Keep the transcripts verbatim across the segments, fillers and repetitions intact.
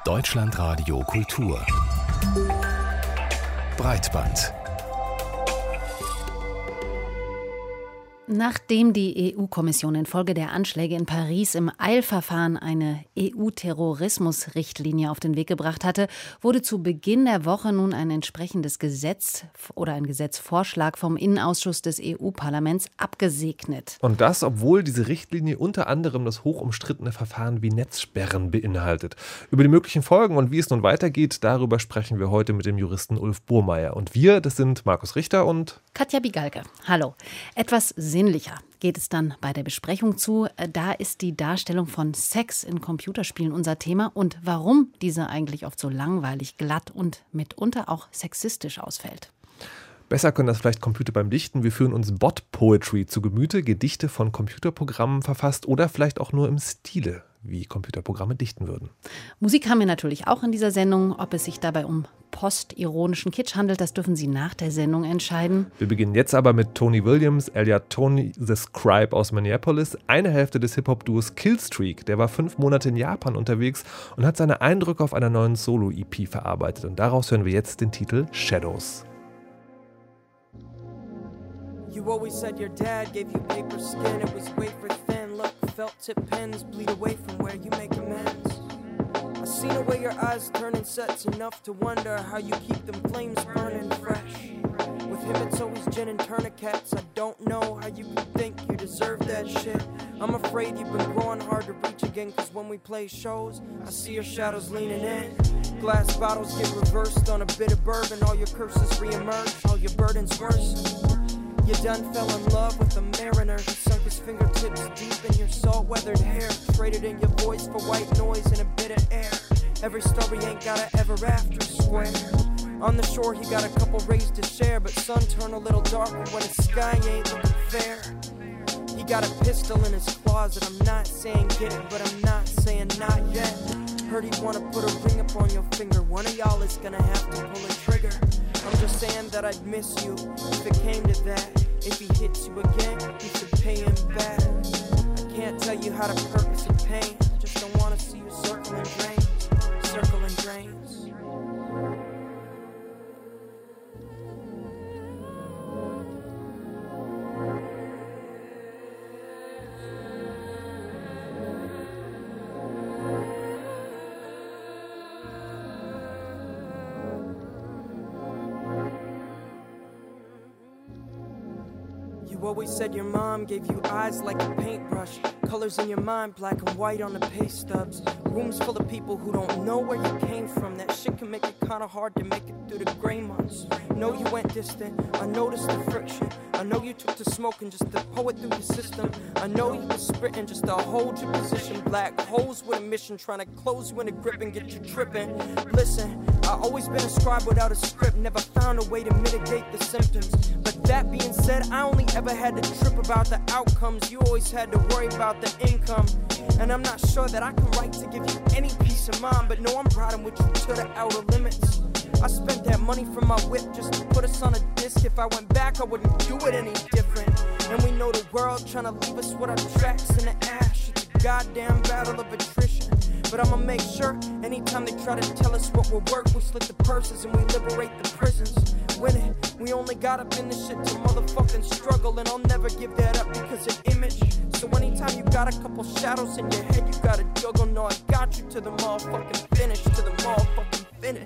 Deutschlandradio Kultur Breitband. Nachdem die E U-Kommission infolge der Anschläge in Paris im Eilverfahren eine E U-Terrorismusrichtlinie auf den Weg gebracht hatte, wurde zu Beginn der Woche nun ein entsprechendes Gesetz oder ein Gesetzvorschlag vom Innenausschuss des E U-Parlaments abgesegnet. Und das, obwohl diese Richtlinie unter anderem das hochumstrittene Verfahren wie Netzsperren beinhaltet. Über die möglichen Folgen und wie es nun weitergeht, darüber sprechen wir heute mit dem Juristen Ulf Burmeier. Und wir, das sind Markus Richter und Katja Bigalke. Hallo. Etwas sinnlicher geht es dann bei der Besprechung zu. Da ist die Darstellung von Sex in Computerspielen unser Thema und warum diese eigentlich oft so langweilig, glatt und mitunter auch sexistisch ausfällt. Besser können das vielleicht Computer beim Dichten. Wir führen uns Bot-Poetry zu Gemüte, Gedichte von Computerprogrammen verfasst oder vielleicht auch nur im Stile, wie Computerprogramme dichten würden. Musik haben wir natürlich auch in dieser Sendung. Ob es sich dabei um postironischen Kitsch handelt, das dürfen Sie nach der Sendung entscheiden. Wir beginnen jetzt aber mit Tony Williams, alias Tony the Scribe aus Minneapolis, eine Hälfte des Hip-Hop-Duos Killstreak. Der war fünf Monate in Japan unterwegs und hat seine Eindrücke auf einer neuen Solo-E P verarbeitet. Und daraus hören wir jetzt den Titel Shadows. You always said your dad gave you paper skin, it was wafer thin. Look, felt tip pens bleed away from where you make amends. I seen the way your eyes turn in sets enough to wonder how you keep them flames burning fresh. With him it's always gin and tourniquets. I don't know how you can think you deserve that shit. I'm afraid you've been growing hard to reach again, cause when we play shows, I see your shadows leaning in. Glass bottles get reversed on a bit of bourbon, all your curses reemerge, all your burdens worse. You done fell in love with a mariner who sunk his fingertips deep in your salt-weathered hair. Traded in your voice for white noise and a bit of air. Every story ain't got a ever after square. On the shore he got a couple rays to share, but sun turn a little darker when the sky ain't looking fair. He got a pistol in his closet, I'm not saying get it, but I'm not saying not yet. Heard he wanna put a ring up on your finger, one of y'all is gonna have to pull a trigger. I'm just saying that I'd miss you if it came to that. If he hits you again, you should pay him back. I can't tell you how to purpose in pain. I just don't wanna see you circling drains, circling drains. You always said your mom gave you eyes like a paintbrush. Colors in your mind, black and white on the pay stubs. Rooms full of people who don't know where you came from. That shit can make it kinda hard to make it through the gray months. Know you went distant, I noticed the friction. I know you took to smoking just to pull it through the system. I know you was sprinting just to hold your position. Black holes with a mission, trying to close you in a grip and get you tripping. Listen, I always been a scribe without a script. Never found a way to mitigate the symptoms. But that being said, I only ever had to trip about the outcomes. You always had to worry about the income. And I'm not sure that I can write to give you any peace of mind, but no, I'm riding with you to the outer limits. I spent that money from my whip just to put us on a disc. If I went back, I wouldn't do it any different. And we know the world trying to leave us with our tracks in the ash. It's a goddamn battle of attrition. But I'ma make sure anytime they try to tell us what we're worth, we slit the purses and we liberate the prisons. Winning, we only got up in this shit to motherfucking struggle, and I'll never give that up because of image. So anytime you got a couple shadows in your head, you gotta juggle. No, I got you to the motherfucking finish, to the motherfucking finish.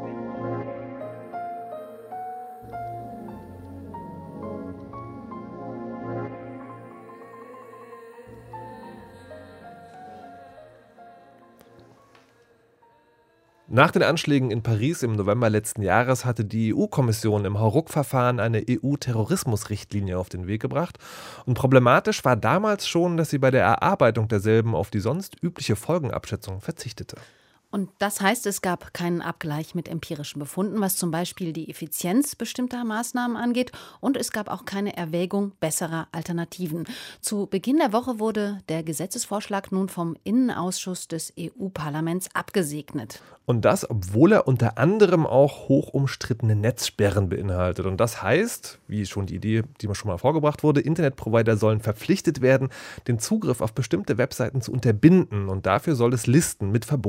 Nach den Anschlägen in Paris im November letzten Jahres hatte die E U-Kommission im Hauruck-Verfahren eine E U-Terrorismusrichtlinie auf den Weg gebracht. Und problematisch war damals schon, dass sie bei der Erarbeitung derselben auf die sonst übliche Folgenabschätzung verzichtete. Und das heißt, es gab keinen Abgleich mit empirischen Befunden, was zum Beispiel die Effizienz bestimmter Maßnahmen angeht. Und es gab auch keine Erwägung besserer Alternativen. Zu Beginn der Woche wurde der Gesetzesvorschlag nun vom Innenausschuss des E U-Parlaments abgesegnet. Und das, obwohl er unter anderem auch hoch umstrittene Netzsperren beinhaltet. Und das heißt, wie schon die Idee, die mir schon mal vorgebracht wurde, Internetprovider sollen verpflichtet werden, den Zugriff auf bestimmte Webseiten zu unterbinden. Und dafür soll es Listen mit verbotenen Webseiten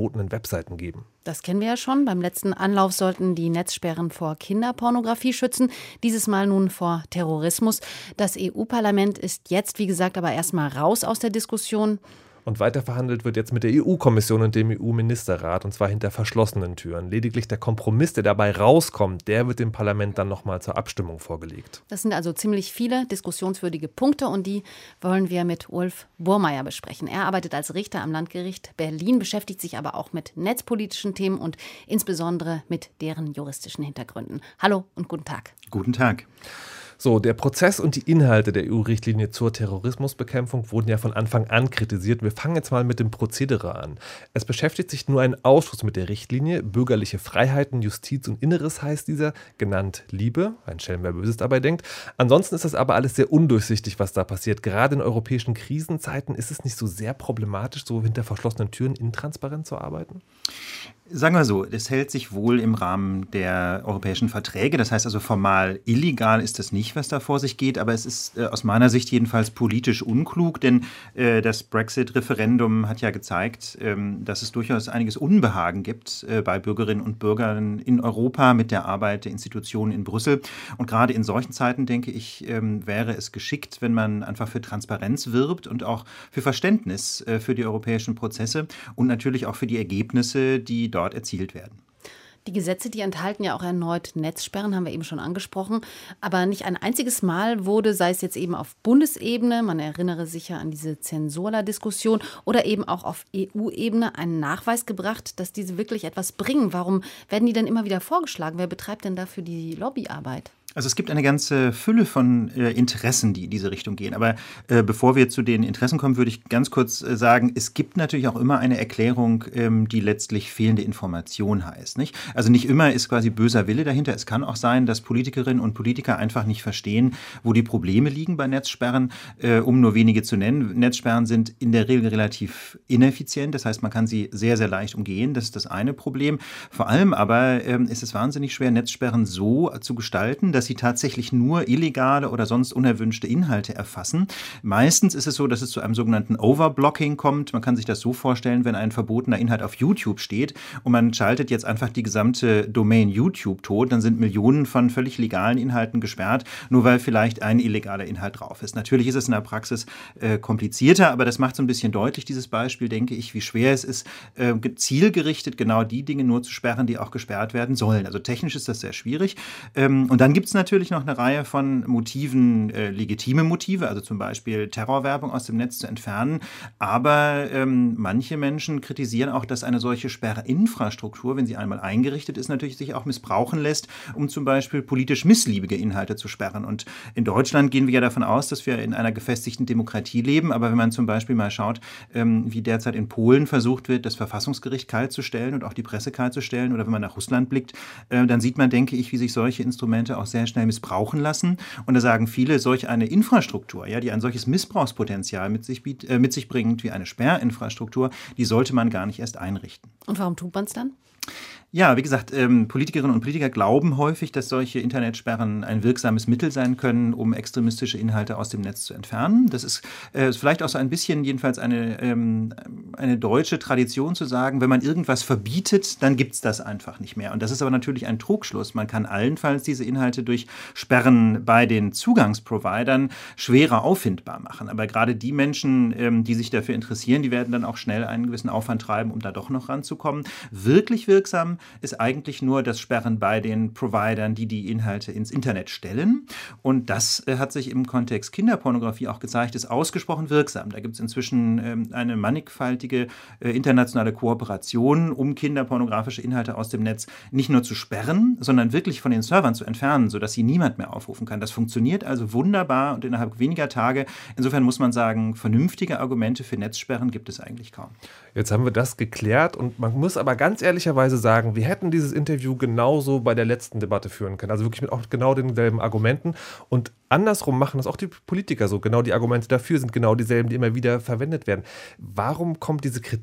Webseiten geben. Das kennen wir ja schon. Beim letzten Anlauf sollten die Netzsperren vor Kinderpornografie schützen, dieses Mal nun vor Terrorismus. Das E U-Parlament ist jetzt, wie gesagt, aber erstmal raus aus der Diskussion. Und weiter verhandelt wird jetzt mit der E U-Kommission und dem E U-Ministerrat, und zwar hinter verschlossenen Türen. Lediglich der Kompromiss, der dabei rauskommt, der wird dem Parlament dann nochmal zur Abstimmung vorgelegt. Das sind also ziemlich viele diskussionswürdige Punkte und die wollen wir mit Ulf Burmeier besprechen. Er arbeitet als Richter am Landgericht Berlin, beschäftigt sich aber auch mit netzpolitischen Themen und insbesondere mit deren juristischen Hintergründen. Hallo und guten Tag. Guten Tag. So, der Prozess und die Inhalte der E U-Richtlinie zur Terrorismusbekämpfung wurden ja von Anfang an kritisiert. Wir fangen jetzt mal mit dem Prozedere an. Es beschäftigt sich nur ein Ausschuss mit der Richtlinie. Bürgerliche Freiheiten, Justiz und Inneres heißt dieser, genannt Liebe. Ein Schelm, wer Böses dabei denkt. Ansonsten ist das aber alles sehr undurchsichtig, was da passiert. Gerade in europäischen Krisenzeiten ist es nicht so sehr problematisch, so hinter verschlossenen Türen intransparent zu arbeiten? Sagen wir so, es hält sich wohl im Rahmen der europäischen Verträge. Das heißt also formal illegal ist das nicht, was da vor sich geht. Aber es ist äh, aus meiner Sicht jedenfalls politisch unklug, denn äh, das Brexit-Referendum hat ja gezeigt, ähm, dass es durchaus einiges Unbehagen gibt äh, bei Bürgerinnen und Bürgern in Europa mit der Arbeit der Institutionen in Brüssel. Und gerade in solchen Zeiten, denke ich, ähm, wäre es geschickt, wenn man einfach für Transparenz wirbt und auch für Verständnis äh, für die europäischen Prozesse und natürlich auch für die Ergebnisse, die dort erzielt werden. Die Gesetze, die enthalten ja auch erneut Netzsperren, haben wir eben schon angesprochen. Aber nicht ein einziges Mal wurde, sei es jetzt eben auf Bundesebene, man erinnere sich ja an diese Zensurla-Diskussion, oder eben auch auf E U-Ebene ein Nachweis gebracht, dass diese wirklich etwas bringen. Warum werden die denn immer wieder vorgeschlagen? Wer betreibt denn dafür die Lobbyarbeit? Also es gibt eine ganze Fülle von äh, Interessen, die in diese Richtung gehen. Aber äh, bevor wir zu den Interessen kommen, würde ich ganz kurz äh, sagen, es gibt natürlich auch immer eine Erklärung, ähm, die letztlich fehlende Information heißt. Nicht? Also nicht immer ist quasi böser Wille dahinter. Es kann auch sein, dass Politikerinnen und Politiker einfach nicht verstehen, wo die Probleme liegen bei Netzsperren. Äh, um nur wenige zu nennen. Netzsperren sind in der Regel relativ ineffizient. Das heißt, man kann sie sehr, sehr leicht umgehen. Das ist das eine Problem. Vor allem aber ähm, ist es wahnsinnig schwer, Netzsperren so zu gestalten, dass sie tatsächlich nur illegale oder sonst unerwünschte Inhalte erfassen. Meistens ist es so, dass es zu einem sogenannten Overblocking kommt. Man kann sich das so vorstellen, wenn ein verbotener Inhalt auf YouTube steht und man schaltet jetzt einfach die gesamte Domain YouTube tot, dann sind Millionen von völlig legalen Inhalten gesperrt, nur weil vielleicht ein illegaler Inhalt drauf ist. Natürlich ist es in der Praxis äh, komplizierter, aber das macht so ein bisschen deutlich, dieses Beispiel, denke ich, wie schwer es ist, äh, zielgerichtet genau die Dinge nur zu sperren, die auch gesperrt werden sollen. Also technisch ist das sehr schwierig. Ähm, und dann gibt es natürlich noch eine Reihe von Motiven, äh, legitime Motive, also zum Beispiel Terrorwerbung aus dem Netz zu entfernen. Aber ähm, manche Menschen kritisieren auch, dass eine solche Sperrinfrastruktur, wenn sie einmal eingerichtet ist, natürlich sich auch missbrauchen lässt, um zum Beispiel politisch missliebige Inhalte zu sperren. Und in Deutschland gehen wir ja davon aus, dass wir in einer gefestigten Demokratie leben. Aber wenn man zum Beispiel mal schaut, ähm, wie derzeit in Polen versucht wird, das Verfassungsgericht kalt zu stellen und auch die Presse kalt zu stellen, oder wenn man nach Russland blickt, äh, dann sieht man, denke ich, wie sich solche Instrumente auch sehr schnell missbrauchen lassen. Und da sagen viele, solch eine Infrastruktur, ja, die ein solches Missbrauchspotenzial mit sich, biet, äh, mit sich bringt, wie eine Sperrinfrastruktur, die sollte man gar nicht erst einrichten. Und warum tut man es dann? Ja, wie gesagt, ähm, Politikerinnen und Politiker glauben häufig, dass solche Internetsperren ein wirksames Mittel sein können, um extremistische Inhalte aus dem Netz zu entfernen. Das ist äh, vielleicht auch so ein bisschen jedenfalls eine, ähm, eine deutsche Tradition zu sagen, wenn man irgendwas verbietet, dann gibt es das einfach nicht mehr. Und das ist aber natürlich ein Trugschluss. Man kann allenfalls diese Inhalte durch Sperren bei den Zugangsprovidern schwerer auffindbar machen. Aber gerade die Menschen, ähm, die sich dafür interessieren, die werden dann auch schnell einen gewissen Aufwand treiben, um da doch noch ranzukommen. Wirklich wirksam ist eigentlich nur das Sperren bei den Providern, die die Inhalte ins Internet stellen. Und das äh, hat sich im Kontext Kinderpornografie auch gezeigt, ist ausgesprochen wirksam. Da gibt es inzwischen ähm, eine mannigfaltige äh, internationale Kooperation, um kinderpornografische Inhalte aus dem Netz nicht nur zu sperren, sondern wirklich von den Servern zu entfernen, sodass sie niemand mehr aufrufen kann. Das funktioniert also wunderbar und innerhalb weniger Tage. Insofern muss man sagen, vernünftige Argumente für Netzsperren gibt es eigentlich kaum. Jetzt haben wir das geklärt und man muss aber ganz ehrlicherweise sagen, wir hätten dieses Interview genauso bei der letzten Debatte führen können. Also wirklich mit auch genau denselben Argumenten. Und andersrum machen das auch die Politiker so. Genau die Argumente dafür sind genau dieselben, die immer wieder verwendet werden. Warum kommt diese Kritik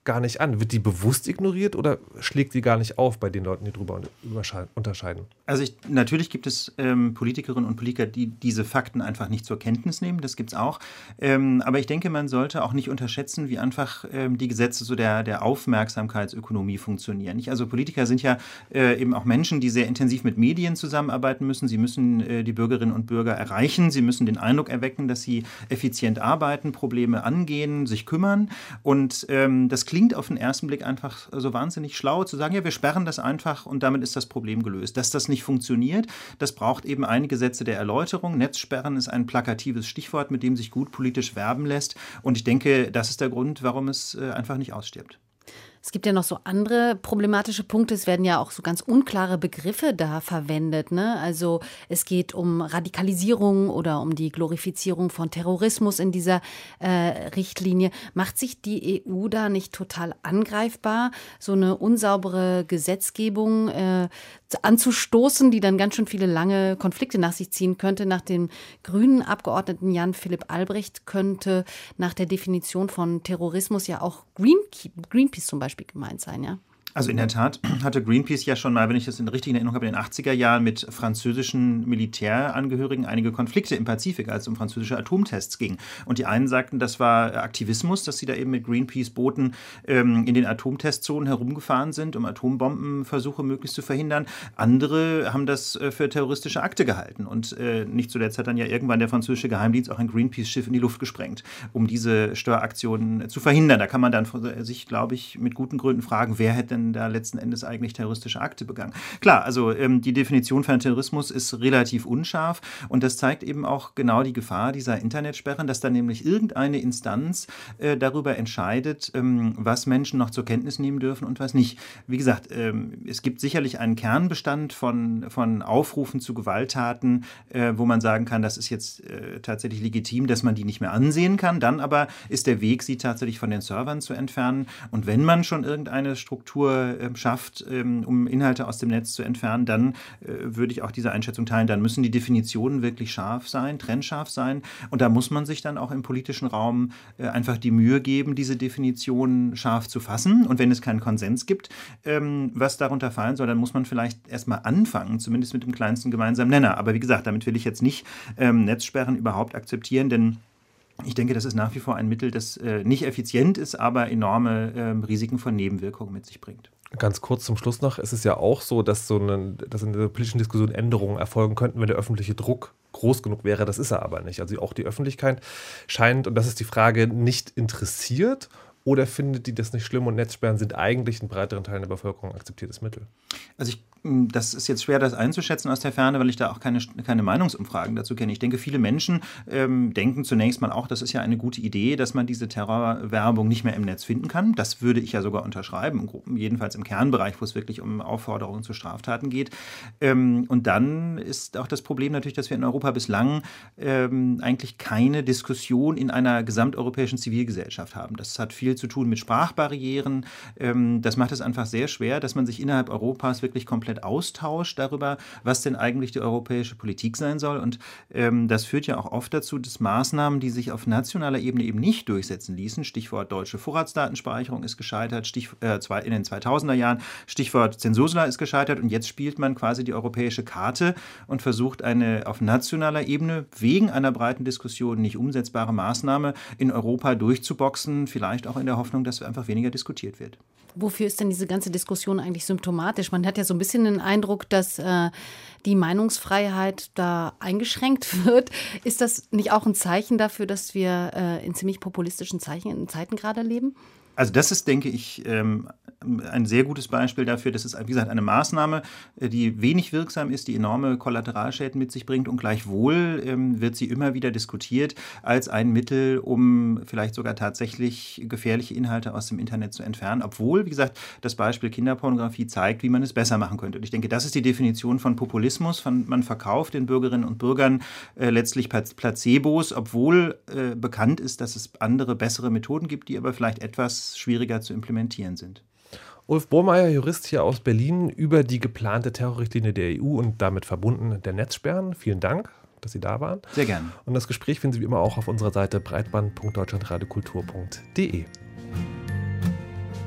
gar nicht an. Wird die bewusst ignoriert oder schlägt die gar nicht auf bei den Leuten, die darüber unterscheiden? Also ich, natürlich gibt es ähm, Politikerinnen und Politiker, die diese Fakten einfach nicht zur Kenntnis nehmen. Das gibt es auch. Ähm, aber ich denke, man sollte auch nicht unterschätzen, wie einfach ähm, die Gesetze so der, der Aufmerksamkeitsökonomie funktionieren. Nicht? Also Politiker sind ja äh, eben auch Menschen, die sehr intensiv mit Medien zusammenarbeiten müssen. Sie müssen äh, die Bürgerinnen und Bürger erreichen. Sie müssen den Eindruck erwecken, dass sie effizient arbeiten, Probleme angehen, sich kümmern. Und ähm, das klingt auf den ersten Blick einfach so wahnsinnig schlau, zu sagen, ja, wir sperren das einfach und damit ist das Problem gelöst. Dass das nicht funktioniert, das braucht eben einige Sätze der Erläuterung. Netzsperren ist ein plakatives Stichwort, mit dem sich gut politisch werben lässt. Und ich denke, das ist der Grund, warum es äh, einfach nicht ausstirbt. Es gibt ja noch so andere problematische Punkte. Es werden ja auch so ganz unklare Begriffe da verwendet, ne? Also es geht um Radikalisierung oder um die Glorifizierung von Terrorismus in dieser äh, Richtlinie. Macht sich die E U da nicht total angreifbar, so eine unsaubere Gesetzgebung äh, anzustoßen, die dann ganz schön viele lange Konflikte nach sich ziehen könnte? Nach dem grünen Abgeordneten Jan-Philipp Albrecht könnte nach der Definition von Terrorismus ja auch Greenpeace zum Beispiel gemeint sein, ja? Also in der Tat hatte Greenpeace ja schon mal, wenn ich das in der richtigen Erinnerung habe, in den achtziger Jahren mit französischen Militärangehörigen einige Konflikte im Pazifik, als es um französische Atomtests ging. Und die einen sagten, das war Aktivismus, dass sie da eben mit Greenpeace-Booten ähm, in den Atomtestzonen herumgefahren sind, um Atombombenversuche möglichst zu verhindern. Andere haben das äh, für terroristische Akte gehalten. Und äh, nicht zuletzt hat dann ja irgendwann der französische Geheimdienst auch ein Greenpeace-Schiff in die Luft gesprengt, um diese Störaktionen zu verhindern. Da kann man dann sich, glaube ich, mit guten Gründen fragen, wer hätte denn da letzten Endes eigentlich terroristische Akte begangen. Klar, also ähm, die Definition von Terrorismus ist relativ unscharf und das zeigt eben auch genau die Gefahr dieser Internetsperren, dass dann nämlich irgendeine Instanz äh, darüber entscheidet, ähm, was Menschen noch zur Kenntnis nehmen dürfen und was nicht. Wie gesagt, ähm, es gibt sicherlich einen Kernbestand von, von Aufrufen zu Gewalttaten, äh, wo man sagen kann, das ist jetzt äh, tatsächlich legitim, dass man die nicht mehr ansehen kann. Dann aber ist der Weg, sie tatsächlich von den Servern zu entfernen. Und wenn man schon irgendeine Struktur schafft, um Inhalte aus dem Netz zu entfernen, dann äh, würde ich auch diese Einschätzung teilen, dann müssen die Definitionen wirklich scharf sein, trennscharf sein und da muss man sich dann auch im politischen Raum äh, einfach die Mühe geben, diese Definitionen scharf zu fassen und wenn es keinen Konsens gibt, ähm, was darunter fallen soll, dann muss man vielleicht erstmal anfangen, zumindest mit dem kleinsten gemeinsamen Nenner. Aber wie gesagt, damit will ich jetzt nicht ähm, Netzsperren überhaupt akzeptieren, denn ich denke, das ist nach wie vor ein Mittel, das äh, nicht effizient ist, aber enorme äh, Risiken von Nebenwirkungen mit sich bringt. Ganz kurz zum Schluss noch, es ist ja auch so, dass, so eine, dass in der politischen Diskussion Änderungen erfolgen könnten, wenn der öffentliche Druck groß genug wäre. Das ist er aber nicht. Also auch die Öffentlichkeit scheint, und das ist die Frage, nicht interessiert. Oder findet die das nicht schlimm und Netzsperren sind eigentlich in breiteren Teilen der Bevölkerung akzeptiertes Mittel? Also ich, das ist jetzt schwer, das einzuschätzen aus der Ferne, weil ich da auch keine, keine Meinungsumfragen dazu kenne. Ich denke, viele Menschen ähm, denken zunächst mal auch, das ist ja eine gute Idee, dass man diese Terrorwerbung nicht mehr im Netz finden kann. Das würde ich ja sogar unterschreiben, jedenfalls im Kernbereich, wo es wirklich um Aufforderungen zu Straftaten geht. Ähm, und dann ist auch das Problem natürlich, dass wir in Europa bislang ähm, eigentlich keine Diskussion in einer gesamteuropäischen Zivilgesellschaft haben. Das hat viel zu tun mit Sprachbarrieren. Das macht es einfach sehr schwer, dass man sich innerhalb Europas wirklich komplett austauscht darüber, was denn eigentlich die europäische Politik sein soll. Und das führt ja auch oft dazu, dass Maßnahmen, die sich auf nationaler Ebene eben nicht durchsetzen ließen, Stichwort deutsche Vorratsdatenspeicherung ist gescheitert, Stichwort, äh, in den zweitausender Jahren, Stichwort Zensursula ist gescheitert und jetzt spielt man quasi die europäische Karte und versucht eine auf nationaler Ebene wegen einer breiten Diskussion nicht umsetzbare Maßnahme in Europa durchzuboxen, vielleicht auch in der Hoffnung, dass einfach weniger diskutiert wird. Wofür ist denn diese ganze Diskussion eigentlich symptomatisch? Man hat ja so ein bisschen den Eindruck, dass äh, die Meinungsfreiheit da eingeschränkt wird. Ist das nicht auch ein Zeichen dafür, dass wir äh, in ziemlich populistischen Zeichen, Zeiten gerade leben? Also das ist, denke ich, ähm, ein sehr gutes Beispiel dafür. Das ist, wie gesagt, eine Maßnahme, die wenig wirksam ist, die enorme Kollateralschäden mit sich bringt und gleichwohl ähm, wird sie immer wieder diskutiert als ein Mittel, um vielleicht sogar tatsächlich gefährliche Inhalte aus dem Internet zu entfernen, obwohl, wie gesagt, das Beispiel Kinderpornografie zeigt, wie man es besser machen könnte. Und ich denke, das ist die Definition von Populismus. Von, man verkauft den Bürgerinnen und Bürgern äh, letztlich Placebos, obwohl äh, bekannt ist, dass es andere, bessere Methoden gibt, die aber vielleicht etwas schwieriger zu implementieren sind. Ulf Burmeier, Jurist hier aus Berlin, über die geplante Terrorrichtlinie der E U und damit verbunden der Netzsperren. Vielen Dank, dass Sie da waren. Sehr gerne. Und das Gespräch finden Sie wie immer auch auf unserer Seite breitband punkt deutschlandradiokultur punkt de.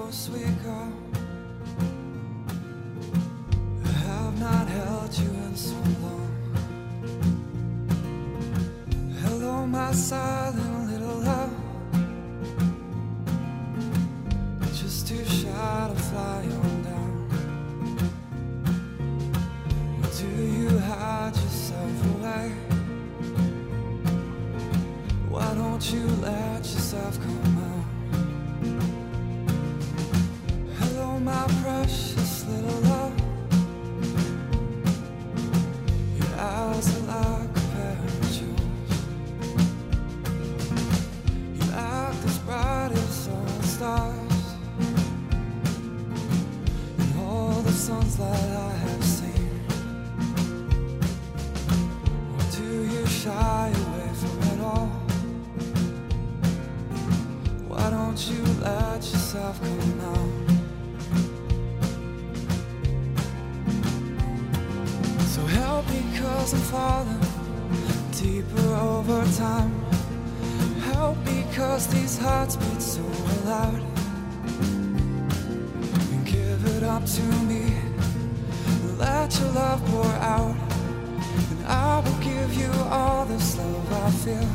oh sweet girl. I have not held you in so long. Hello, my silent little love. Just too shy to fly on down. Or do you hide yourself away? Why don't you let yourself come out? Hello, my precious little love. Your eyes are like a pair of jewels. You act as bright as all the stars and all the suns that I have seen. Or do you shy away from it all? Why don't you let yourself come out? So help me, 'cause I'm falling deeper over time. Help me, 'cause these hearts beat so loud. And give it up to me. Let your love pour out. And I will give you all this love I feel.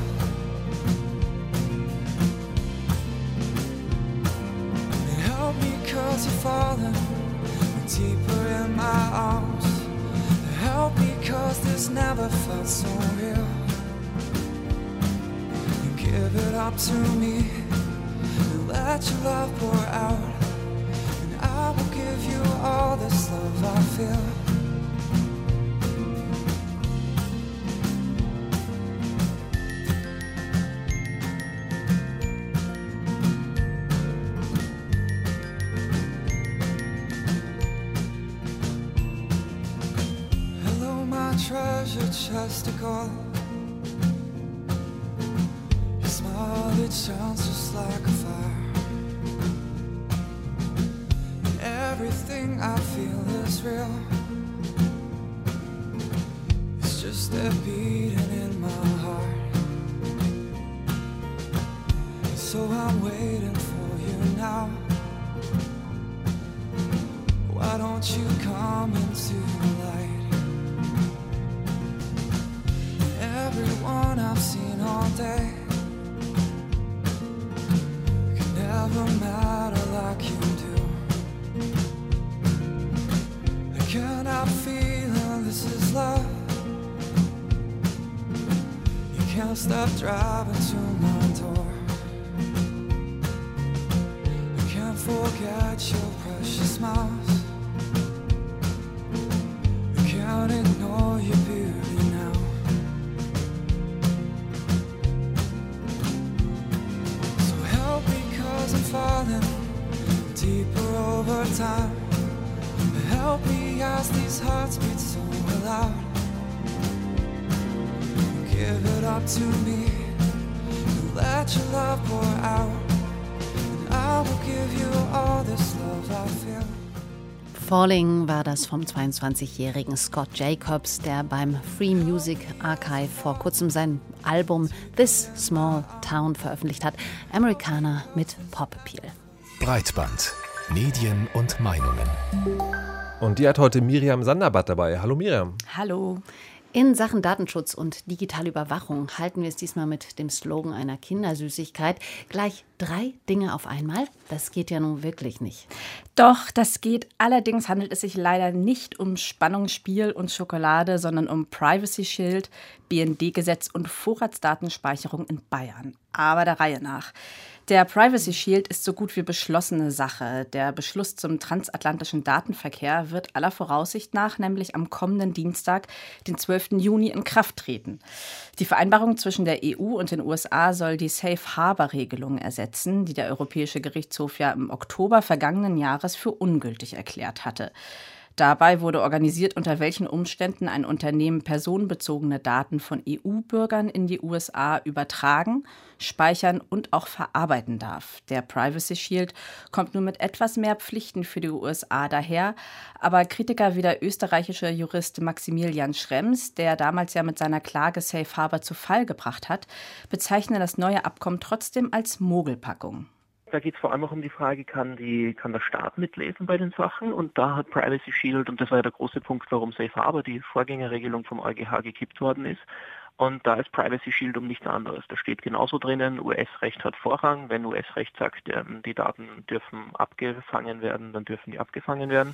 And help me, 'cause you're falling deeper in my arms. Help me, 'cause this never felt so real. And give it up to me. And let your love pour out. And I will give you all this love I feel. Treasure chest of gold. Your smile, it shines just like a fire. And everything I feel is real. It's just a beating in my heart. So I'm waiting for you now. Why don't you come into the light? Everyone I've seen all day can never matter like you do. I cannot feel this is love. You can't stop driving to my door. I can't forget your precious smiles. I can't ignore your beauty now. I'm falling deeper over time. Help me as these hearts beat so loud. Give it up to me. Let your love pour out. And I will give you all this love I feel. Falling war das vom zweiundzwanzigjährigen Scott Jacobs, der beim Free Music Archive vor kurzem sein Album This Small Town veröffentlicht hat. Americana mit Pop-Appeal. Breitband. Medien und Meinungen. Und die hat heute Miriam Sanderbad dabei. Hallo Miriam. Hallo. In Sachen Datenschutz und digitale Überwachung halten wir es diesmal mit dem Slogan einer Kindersüßigkeit. Gleich drei Dinge auf einmal. Das geht ja nun wirklich nicht. Doch, das geht. Allerdings handelt es sich leider nicht um Spannungsspiel und Schokolade, sondern um Privacy Shield, B N D-Gesetz und Vorratsdatenspeicherung in Bayern. Aber der Reihe nach. Der Privacy Shield ist so gut wie beschlossene Sache. Der Beschluss zum transatlantischen Datenverkehr wird aller Voraussicht nach nämlich am kommenden Dienstag, den zwölften Juni, in Kraft treten. Die Vereinbarung zwischen der E U und den U S A soll die Safe-Harbor-Regelung ersetzen, die der Europäische Gerichtshof ja im Oktober vergangenen Jahres für ungültig erklärt hatte. Dabei wurde organisiert, unter welchen Umständen ein Unternehmen personenbezogene Daten von E U-Bürgern in die U S A übertragen, speichern und auch verarbeiten darf. Der Privacy Shield kommt nun mit etwas mehr Pflichten für die U S A daher, aber Kritiker wie der österreichische Jurist Maximilian Schrems, der damals ja mit seiner Klage Safe Harbor zu Fall gebracht hat, bezeichnen das neue Abkommen trotzdem als Mogelpackung. Da geht es vor allem auch um die Frage, kann, die, kann der Staat mitlesen bei den Sachen? Und da hat Privacy Shield, und das war ja der große Punkt, warum Safe Harbor, die Vorgängerregelung vom EuGH, gekippt worden ist. Und da ist Privacy Shield um nichts anderes. Da steht genauso drinnen, U S-Recht hat Vorrang. Wenn U S-Recht sagt, die Daten dürfen abgefangen werden, dann dürfen die abgefangen werden.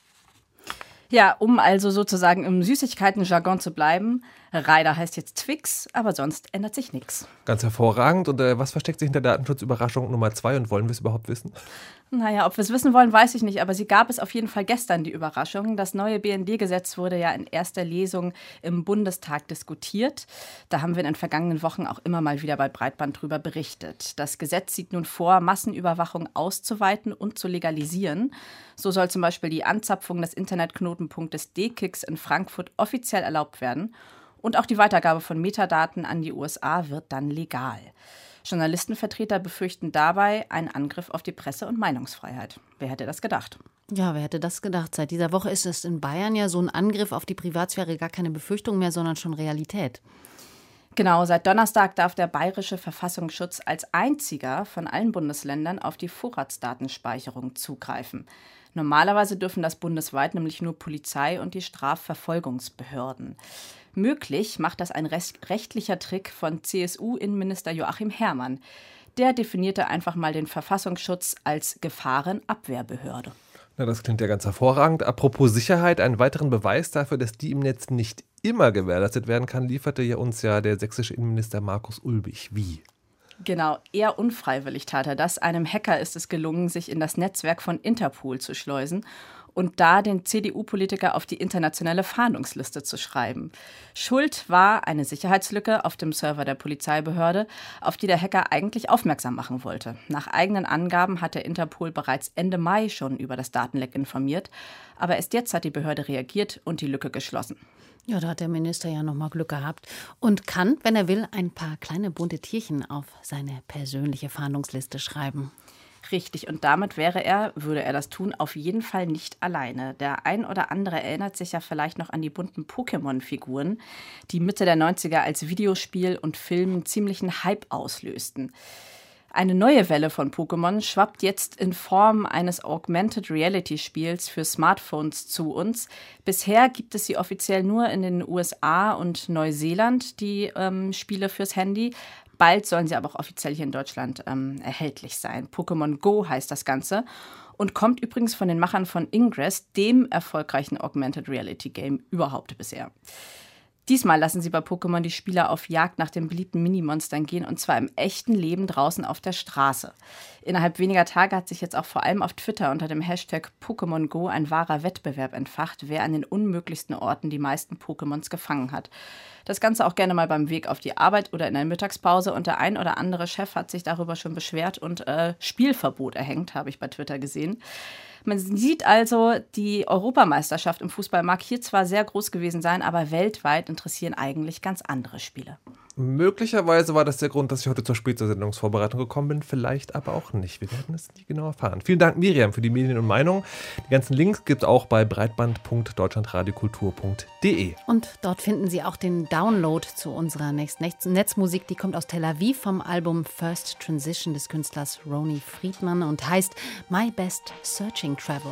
Ja, um also sozusagen im Süßigkeiten-Jargon zu bleiben, Rider heißt jetzt Twix, aber sonst ändert sich nichts. Ganz hervorragend. Und äh, was versteckt sich hinter Datenschutzüberraschung Nummer zwei und wollen wir es überhaupt wissen? Naja, ob wir es wissen wollen, weiß ich nicht, aber sie gab es auf jeden Fall gestern, die Überraschung. Das neue B N D-Gesetz wurde ja in erster Lesung im Bundestag diskutiert. Da haben wir in den vergangenen Wochen auch immer mal wieder bei Breitband drüber berichtet. Das Gesetz sieht nun vor, Massenüberwachung auszuweiten und zu legalisieren. So soll zum Beispiel die Anzapfung des Internetknotenpunktes D K I X in Frankfurt offiziell erlaubt werden. Und auch die Weitergabe von Metadaten an die U S A wird dann legal. Journalistenvertreter befürchten dabei einen Angriff auf die Presse- und Meinungsfreiheit. Wer hätte das gedacht? Ja, wer hätte das gedacht? Seit dieser Woche ist es in Bayern ja so ein Angriff auf die Privatsphäre gar keine Befürchtung mehr, sondern schon Realität. Genau, seit Donnerstag darf der bayerische Verfassungsschutz als einziger von allen Bundesländern auf die Vorratsdatenspeicherung zugreifen. Normalerweise dürfen das bundesweit nämlich nur Polizei und die Strafverfolgungsbehörden. Möglich macht das ein rechtlicher Trick von C S U-Innenminister Joachim Herrmann. Der definierte einfach mal den Verfassungsschutz als Gefahrenabwehrbehörde. Na, das klingt ja ganz hervorragend. Apropos Sicherheit, einen weiteren Beweis dafür, dass die im Netz nicht immer gewährleistet werden kann, lieferte ja uns ja der sächsische Innenminister Markus Ulbich. Wie? Genau, eher unfreiwillig tat er das. Einem Hacker ist es gelungen, sich in das Netzwerk von Interpol zu schleusen und da den C D U-Politiker auf die internationale Fahndungsliste zu schreiben. Schuld war eine Sicherheitslücke auf dem Server der Polizeibehörde, auf die der Hacker eigentlich aufmerksam machen wollte. Nach eigenen Angaben hat der Interpol bereits Ende Mai schon über das Datenleck informiert, aber erst jetzt hat die Behörde reagiert und die Lücke geschlossen. Ja, da hat der Minister ja nochmal Glück gehabt und kann, wenn er will, ein paar kleine bunte Tierchen auf seine persönliche Fahndungsliste schreiben. Richtig, und damit wäre er, würde er das tun, auf jeden Fall nicht alleine. Der ein oder andere erinnert sich ja vielleicht noch an die bunten Pokémon-Figuren, die Mitte der neunziger als Videospiel und Film einen ziemlichen Hype auslösten. Eine neue Welle von Pokémon schwappt jetzt in Form eines Augmented Reality Spiels für Smartphones zu uns. Bisher gibt es sie offiziell nur in den U S A und Neuseeland, die ähm, Spiele fürs Handy. Bald sollen sie aber auch offiziell hier in Deutschland ähm, erhältlich sein. Pokémon Go heißt das Ganze und kommt übrigens von den Machern von Ingress, dem erfolgreichen Augmented Reality Game überhaupt bisher. Diesmal lassen sie bei Pokémon die Spieler auf Jagd nach den beliebten Minimonstern gehen, und zwar im echten Leben draußen auf der Straße. Innerhalb weniger Tage hat sich jetzt auch vor allem auf Twitter unter dem Hashtag Pokémon Go ein wahrer Wettbewerb entfacht, wer an den unmöglichsten Orten die meisten Pokémons gefangen hat. Das Ganze auch gerne mal beim Weg auf die Arbeit oder in der Mittagspause, und der ein oder andere Chef hat sich darüber schon beschwert und äh, Spielverbot erhängt, habe ich bei Twitter gesehen. Man sieht also, die Europameisterschaft im Fußball mag hier zwar sehr groß gewesen sein, aber weltweit interessieren eigentlich ganz andere Spiele. Möglicherweise war das der Grund, dass ich heute zur Spätsendungsvorbereitung gekommen bin, vielleicht aber auch nicht. Wir werden es nie genau erfahren. Vielen Dank, Miriam, für die Medien und Meinungen. Die ganzen Links gibt es auch bei breitband punkt deutschlandradiokultur punkt de. Und dort finden Sie auch den Download zu unserer nächsten Netzmusik. Die kommt aus Tel Aviv vom Album First Transition des Künstlers Roni Friedman und heißt My Best Searching Travel.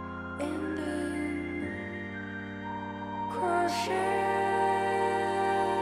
Crochet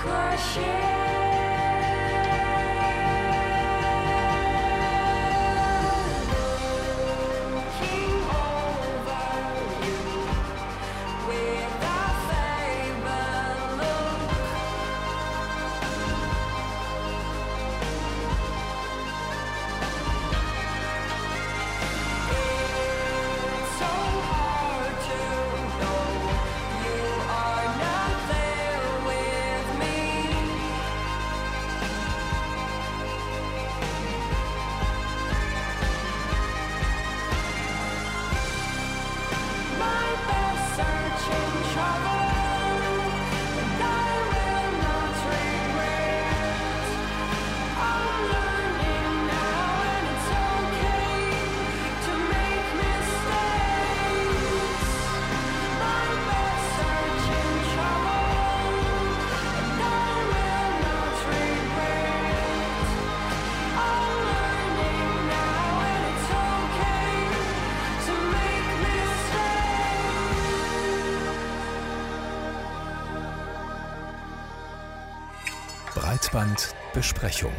Breitbandbesprechung.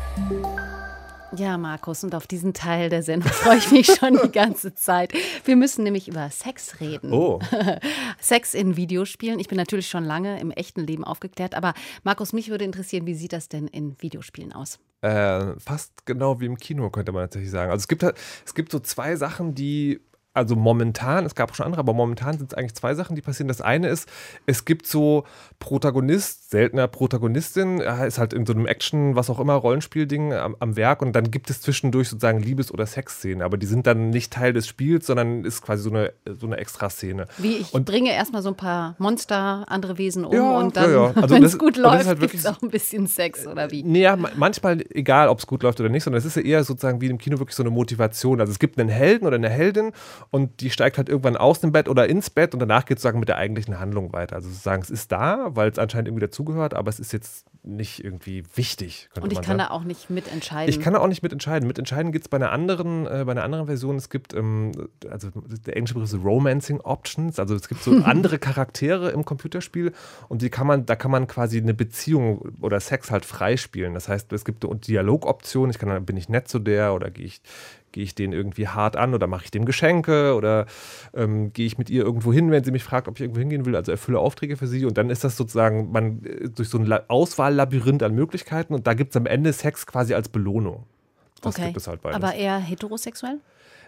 Ja, Markus, und auf diesen Teil der Sendung freue ich mich schon die ganze Zeit. Wir müssen nämlich über Sex reden. Oh. Sex in Videospielen. Ich bin natürlich schon lange im echten Leben aufgeklärt, aber Markus, mich würde interessieren, wie sieht das denn in Videospielen aus? Äh, fast genau wie im Kino, könnte man tatsächlich sagen. Also es gibt, halt, es gibt so zwei Sachen, die... Also momentan, es gab auch schon andere, aber momentan sind es eigentlich zwei Sachen, die passieren. Das eine ist, es gibt so Protagonist, seltener Protagonistin, ist halt in so einem Action, was auch immer, Rollenspielding am, am Werk und dann gibt es zwischendurch sozusagen Liebes- oder Sexszenen, aber die sind dann nicht Teil des Spiels, sondern ist quasi so eine, so eine Extraszene. Wie, ich und bringe erstmal so ein paar Monster, andere Wesen um ja, und dann, ja, ja. Also wenn es gut läuft, halt gibt es auch ein bisschen Sex, oder wie? Nee, ja, manchmal, egal ob es gut läuft oder nicht, sondern es ist ja eher sozusagen wie im Kino wirklich so eine Motivation. Also es gibt einen Helden oder eine Heldin und die steigt halt irgendwann aus dem Bett oder ins Bett und danach geht es sozusagen mit der eigentlichen Handlung weiter. Also sozusagen, es ist da, weil es anscheinend irgendwie dazugehört, aber es ist jetzt nicht irgendwie wichtig, könnte Und ich man kann sagen. da auch nicht mitentscheiden. Ich kann da auch nicht mitentscheiden. Mitentscheiden gibt es bei einer anderen, äh, bei einer anderen Version. Es gibt, ähm, also der englische Begriff ist Romancing Options, also es gibt so andere Charaktere im Computerspiel und die kann man, da kann man quasi eine Beziehung oder Sex halt freispielen. Das heißt, es gibt eine Dialogoptionen, ich kann dann, bin ich nett zu der oder gehe ich Gehe ich den irgendwie hart an oder mache ich dem Geschenke oder ähm, gehe ich mit ihr irgendwo hin, wenn sie mich fragt, ob ich irgendwo hingehen will, also erfülle Aufträge für sie und dann ist das sozusagen man durch so ein La- Auswahllabyrinth an Möglichkeiten und da gibt es am Ende Sex quasi als Belohnung. Das okay. gibt es halt beides. Aber eher heterosexuell?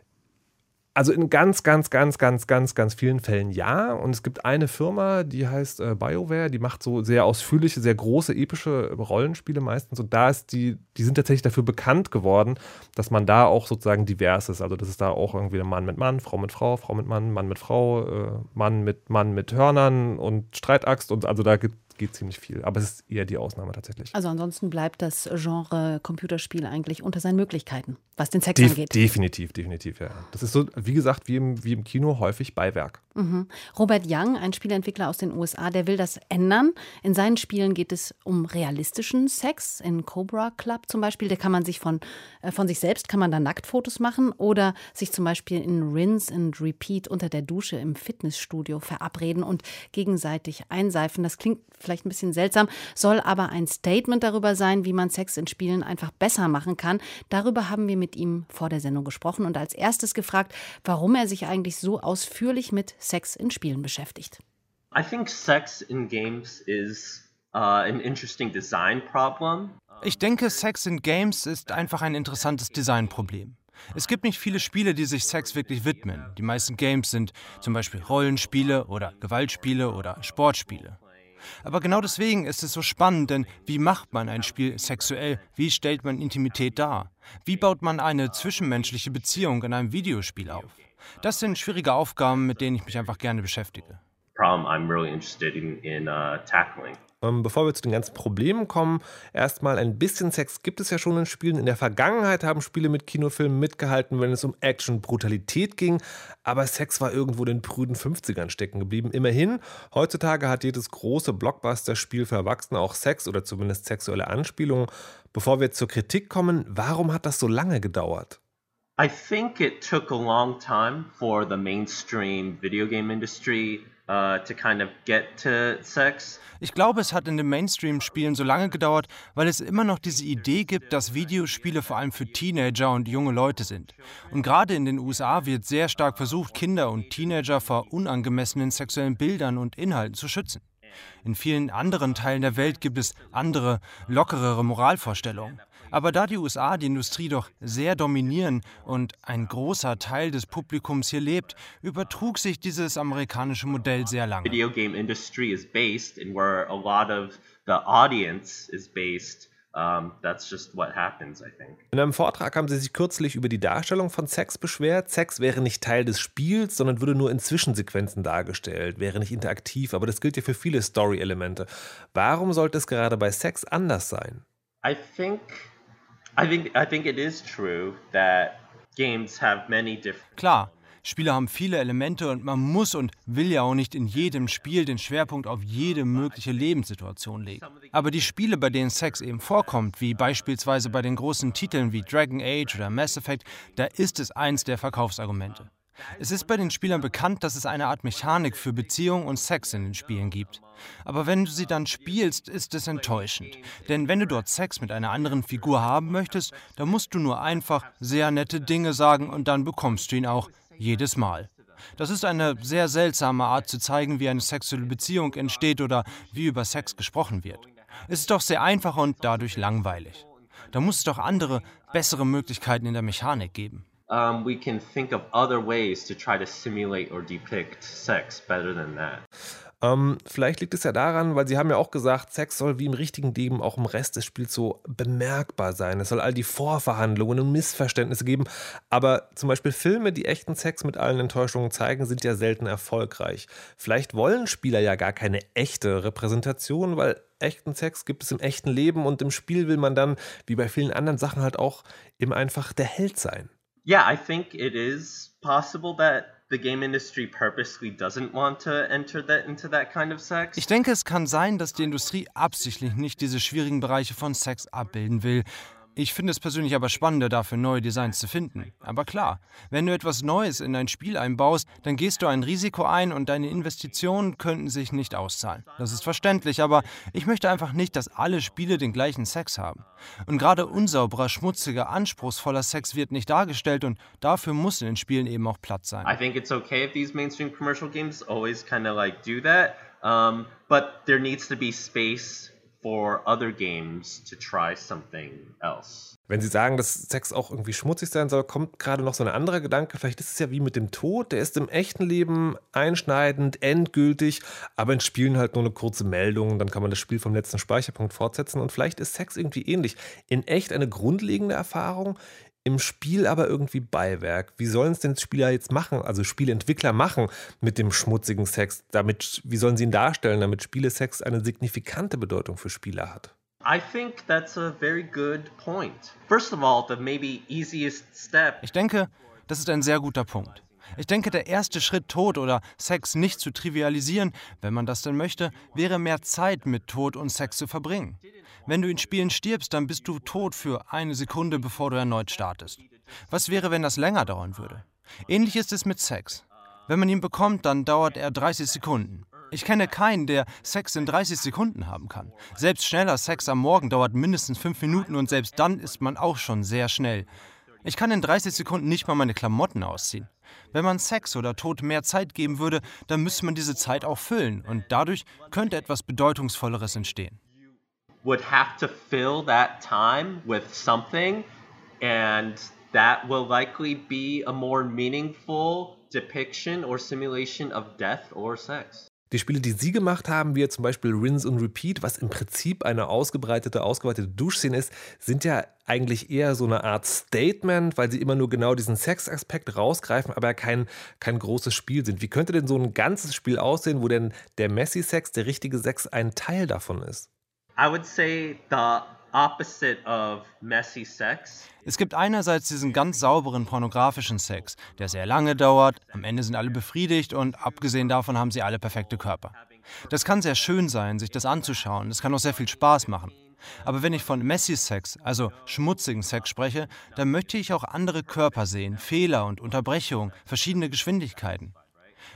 Also in ganz, ganz, ganz, ganz, ganz, ganz vielen Fällen ja. Und es gibt eine Firma, die heißt äh, BioWare, die macht so sehr ausführliche, sehr große, epische Rollenspiele meistens. Und da ist die, die sind tatsächlich dafür bekannt geworden, dass man da auch sozusagen divers ist. Also das ist da auch irgendwie Mann mit Mann, Frau mit Frau, Frau mit Mann, Mann mit Frau, äh, Mann mit Mann mit Hörnern und Streitaxt. Und also da gibt geht ziemlich viel. Aber es ist eher die Ausnahme tatsächlich. Also ansonsten bleibt das Genre Computerspiel eigentlich unter seinen Möglichkeiten, was den Sex De- angeht. Definitiv, definitiv, ja. Das ist so, wie gesagt, wie im, wie im Kino häufig Beiwerk. Mhm. Robert Young, ein Spieleentwickler aus den U S A, der will das ändern. In seinen Spielen geht es um realistischen Sex. In Cobra Club zum Beispiel, da kann man sich von, äh, von sich selbst kann man da Nacktfotos machen oder sich zum Beispiel in Rinse and Repeat unter der Dusche im Fitnessstudio verabreden und gegenseitig einseifen. Das klingt vielleicht ein bisschen seltsam, soll aber ein Statement darüber sein, wie man Sex in Spielen einfach besser machen kann. Darüber haben wir mit ihm vor der Sendung gesprochen und als erstes gefragt, warum er sich eigentlich so ausführlich mit Sex in Spielen beschäftigt. I think sex in games is uh, an interesting design problem. Ich denke, Sex in Games ist einfach ein interessantes Designproblem. Es gibt nicht viele Spiele, die sich Sex wirklich widmen. Die meisten Games sind zum Beispiel Rollenspiele oder Gewaltspiele oder Sportspiele. Aber genau deswegen ist es so spannend, denn wie macht man ein Spiel sexuell? Wie stellt man Intimität dar? Wie baut man eine zwischenmenschliche Beziehung in einem Videospiel auf? Das sind schwierige Aufgaben, mit denen ich mich einfach gerne beschäftige. Problem I'm really interested in, in uh, tackling. Ähm, bevor wir zu den ganzen Problemen kommen, erstmal ein bisschen Sex gibt es ja schon in Spielen. In der Vergangenheit haben Spiele mit Kinofilmen mitgehalten, wenn es um Action und Brutalität ging. Aber Sex war irgendwo in den prüden fünfzigern stecken geblieben. Immerhin, heutzutage hat jedes große Blockbuster-Spiel für Erwachsene auch Sex oder zumindest sexuelle Anspielungen. Bevor wir zur Kritik kommen, warum hat das so lange gedauert? I think it took a long time for the mainstream video game industry uh, to kind of get to sex. Ich glaube, es hat in den Mainstream-Spielen so lange gedauert, weil es immer noch diese Idee gibt, dass Videospiele vor allem für Teenager und junge Leute sind. Und gerade in den U S A wird sehr stark versucht, Kinder und Teenager vor unangemessenen sexuellen Bildern und Inhalten zu schützen. In vielen anderen Teilen der Welt gibt es andere, lockerere Moralvorstellungen. Aber da die U S A die Industrie doch sehr dominieren und ein großer Teil des Publikums hier lebt, übertrug sich dieses amerikanische Modell sehr lange. Video game industry is based and where a lot of the audience is based. Um, that's just what happens, I think. In einem Vortrag haben sie sich kürzlich über die Darstellung von Sex beschwert. Sex wäre nicht Teil des Spiels, sondern würde nur in Zwischensequenzen dargestellt, wäre nicht interaktiv. Aber das gilt ja für viele Story-Elemente. Warum sollte es gerade bei Sex anders sein? I think, I think, I think it is true that games have many different. Klar. Spiele haben viele Elemente und man muss und will ja auch nicht in jedem Spiel den Schwerpunkt auf jede mögliche Lebenssituation legen. Aber die Spiele, bei denen Sex eben vorkommt, wie beispielsweise bei den großen Titeln wie Dragon Age oder Mass Effect, da ist es eins der Verkaufsargumente. Es ist bei den Spielern bekannt, dass es eine Art Mechanik für Beziehung und Sex in den Spielen gibt. Aber wenn du sie dann spielst, ist es enttäuschend. Denn wenn du dort Sex mit einer anderen Figur haben möchtest, dann musst du nur einfach sehr nette Dinge sagen und dann bekommst du ihn auch. Jedes Mal. Das ist eine sehr seltsame Art zu zeigen, wie eine sexuelle Beziehung entsteht oder wie über Sex gesprochen wird. Es ist doch sehr einfach und dadurch langweilig. Da muss es doch andere, bessere Möglichkeiten in der Mechanik geben. Um, we can think of other ways to try to simulate or depict sex better than that. Ähm, vielleicht liegt es ja daran, weil Sie haben ja auch gesagt, Sex soll wie im richtigen Leben auch im Rest des Spiels so bemerkbar sein. Es soll all die Vorverhandlungen und Missverständnisse geben. Aber zum Beispiel Filme, die echten Sex mit allen Enttäuschungen zeigen, sind ja selten erfolgreich. Vielleicht wollen Spieler ja gar keine echte Repräsentation, weil echten Sex gibt es im echten Leben und im Spiel will man dann, wie bei vielen anderen Sachen halt auch, eben einfach der Held sein. Yeah, I think it is possible that the game industry purposely doesn't want to enter that into that kind of sex. Ich denke, es kann sein, dass die Industrie absichtlich nicht diese schwierigen Bereiche von Sex abbilden will. Ich finde es persönlich aber spannender, dafür neue Designs zu finden. Aber klar, wenn du etwas Neues in ein Spiel einbaust, dann gehst du ein Risiko ein und deine Investitionen könnten sich nicht auszahlen. Das ist verständlich, aber ich möchte einfach nicht, dass alle Spiele den gleichen Sex haben. Und gerade unsauberer, schmutziger, anspruchsvoller Sex wird nicht dargestellt und dafür muss in den Spielen eben auch Platz sein. I think it's okay if these mainstream commercial games always kind of like do that, um, but there needs to be space for other games to try something else. Wenn Sie sagen, dass Sex auch irgendwie schmutzig sein soll, kommt gerade noch so ein anderer Gedanke. Vielleicht ist es ja wie mit dem Tod. Der ist im echten Leben einschneidend, endgültig, aber in Spielen halt nur eine kurze Meldung. Dann kann man das Spiel vom letzten Speicherpunkt fortsetzen. Und vielleicht ist Sex irgendwie ähnlich. In echt eine grundlegende Erfahrung, im Spiel aber irgendwie Beiwerk. Wie sollen es denn Spieler jetzt machen, also Spieleentwickler machen mit dem schmutzigen Sex? Damit, wie sollen sie ihn darstellen, damit Spielesex eine signifikante Bedeutung für Spieler hat? I think that's a very good point. First of all, the maybe easiest step. Ich denke, das ist ein sehr guter Punkt. Ich denke, der erste Schritt, Tod oder Sex nicht zu trivialisieren, wenn man das denn möchte, wäre mehr Zeit mit Tod und Sex zu verbringen. Wenn du in Spielen stirbst, dann bist du tot für eine Sekunde, bevor du erneut startest. Was wäre, wenn das länger dauern würde? Ähnlich ist es mit Sex. Wenn man ihn bekommt, dann dauert er dreißig Sekunden. Ich kenne keinen, der Sex in dreißig Sekunden haben kann. Selbst schneller Sex am Morgen dauert mindestens fünf Minuten und selbst dann ist man auch schon sehr schnell. Ich kann in dreißig Sekunden nicht mal meine Klamotten ausziehen. Wenn man Sex oder Tod mehr Zeit geben würde, dann müsste man diese Zeit auch füllen und dadurch könnte etwas Bedeutungsvolleres entstehen. Would have to fill that time with something, and that will likely be a more meaningful depiction or simulation of death or sex. Die Spiele, die Sie gemacht haben, wie zum Beispiel Rinse und Repeat, was im Prinzip eine ausgebreitete, ausgeweitete Duschszene ist, sind ja eigentlich eher so eine Art Statement, weil sie immer nur genau diesen Sexaspekt rausgreifen, aber kein, kein großes Spiel sind. Wie könnte denn so ein ganzes Spiel aussehen, wo denn der Messy-Sex, der richtige Sex, ein Teil davon ist? I would say the opposite of messy sex. Es gibt einerseits diesen ganz sauberen pornografischen Sex, der sehr lange dauert, am Ende sind alle befriedigt und abgesehen davon haben sie alle perfekte Körper. Das kann sehr schön sein, sich das anzuschauen, das kann auch sehr viel Spaß machen. Aber wenn ich von messy Sex, also schmutzigen Sex spreche, dann möchte ich auch andere Körper sehen, Fehler und Unterbrechungen, verschiedene Geschwindigkeiten.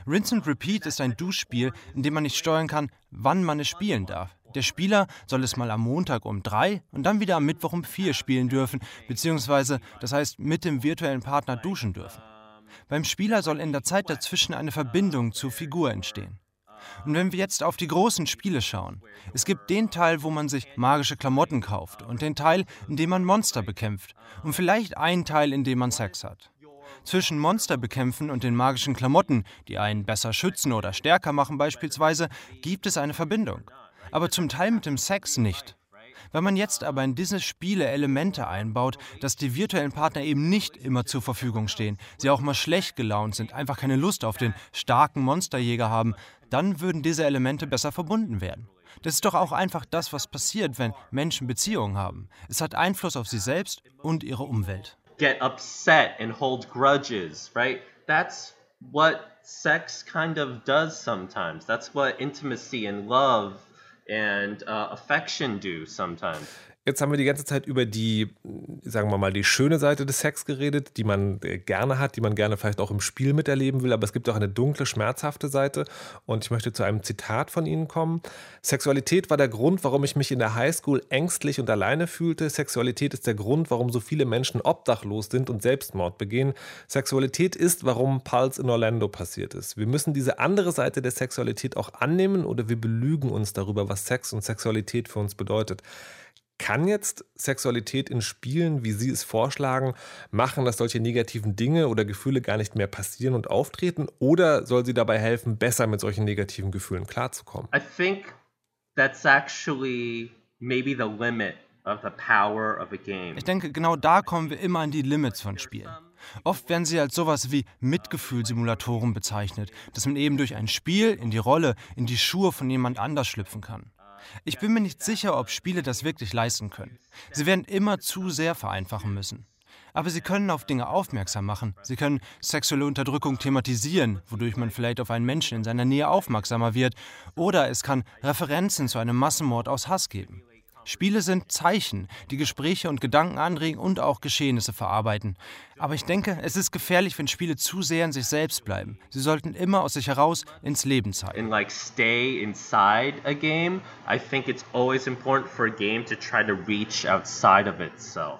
Rinse and Repeat ist ein Duschspiel, in dem man nicht steuern kann, wann man es spielen darf. Der Spieler soll es mal am Montag um drei und dann wieder am Mittwoch um vier spielen dürfen, beziehungsweise, das heißt, mit dem virtuellen Partner duschen dürfen. Beim Spieler soll in der Zeit dazwischen eine Verbindung zur Figur entstehen. Und wenn wir jetzt auf die großen Spiele schauen, es gibt den Teil, wo man sich magische Klamotten kauft und den Teil, in dem man Monster bekämpft und vielleicht einen Teil, in dem man Sex hat. Zwischen Monster bekämpfen und den magischen Klamotten, die einen besser schützen oder stärker machen beispielsweise, gibt es eine Verbindung. Aber zum Teil mit dem Sex nicht. Wenn man jetzt aber in diese Spiele Elemente einbaut, dass die virtuellen Partner eben nicht immer zur Verfügung stehen, sie auch mal schlecht gelaunt sind, einfach keine Lust auf den starken Monsterjäger haben, dann würden diese Elemente besser verbunden werden. Das ist doch auch einfach das, was passiert, wenn Menschen Beziehungen haben. Es hat Einfluss auf sie selbst und ihre Umwelt. Get upset and hold grudges, right? That's what sex kind of does sometimes. That's what intimacy and love and uh, affection do sometimes. Jetzt haben wir die ganze Zeit über die, sagen wir mal, die schöne Seite des Sex geredet, die man gerne hat, die man gerne vielleicht auch im Spiel miterleben will, aber es gibt auch eine dunkle, schmerzhafte Seite und ich möchte zu einem Zitat von Ihnen kommen. Sexualität war der Grund, warum ich mich in der Highschool ängstlich und alleine fühlte. Sexualität ist der Grund, warum so viele Menschen obdachlos sind und Selbstmord begehen. Sexualität ist, warum Pulse in Orlando passiert ist. Wir müssen diese andere Seite der Sexualität auch annehmen oder wir belügen uns darüber, was Sex und Sexualität für uns bedeutet. Kann jetzt Sexualität in Spielen, wie Sie es vorschlagen, machen, dass solche negativen Dinge oder Gefühle gar nicht mehr passieren und auftreten? Oder soll sie dabei helfen, besser mit solchen negativen Gefühlen klarzukommen? I think that's actually maybe the limit of the power of a game. Ich denke, genau da kommen wir immer an die Limits von Spielen. Oft werden sie als sowas wie Mitgefühlsimulatoren bezeichnet, dass man eben durch ein Spiel in die Rolle, in die Schuhe von jemand anders schlüpfen kann. Ich bin mir nicht sicher, ob Spiele das wirklich leisten können. Sie werden immer zu sehr vereinfachen müssen. Aber sie können auf Dinge aufmerksam machen. Sie können sexuelle Unterdrückung thematisieren, wodurch man vielleicht auf einen Menschen in seiner Nähe aufmerksamer wird. Oder es kann Referenzen zu einem Massenmord aus Hass geben. Spiele sind Zeichen, die Gespräche und Gedanken anregen und auch Geschehnisse verarbeiten. Aber ich denke, es ist gefährlich, wenn Spiele zu sehr in sich selbst bleiben. Sie sollten immer aus sich heraus ins Leben zeigen. And like stay inside a game, I think it's always important for a game to try to reach outside of itself.